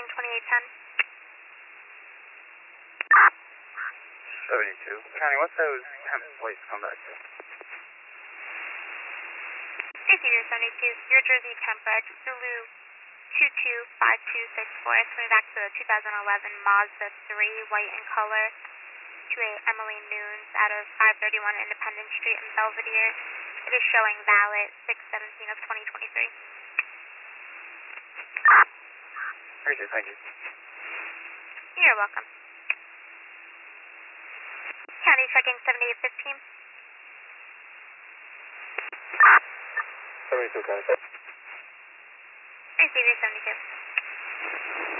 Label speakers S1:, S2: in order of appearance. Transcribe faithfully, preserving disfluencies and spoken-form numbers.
S1: twenty-eight ten.
S2: seventy-two. County, what's those temp plates come back to?
S1: Receiver seventy-two, New Jersey Temprex, Zulu two two five two six four. It's coming back to the two thousand eleven Mazda three, white in color, to a Emily Nunes out of five thirty-one Independence Street in Belvedere. It is showing valid six seventeen of twenty twenty-three.
S2: Appreciate it, thank you.
S1: You're welcome. County checking seventy-eight fifteen.
S2: seventy-two, County.
S1: Receiver seventy-two.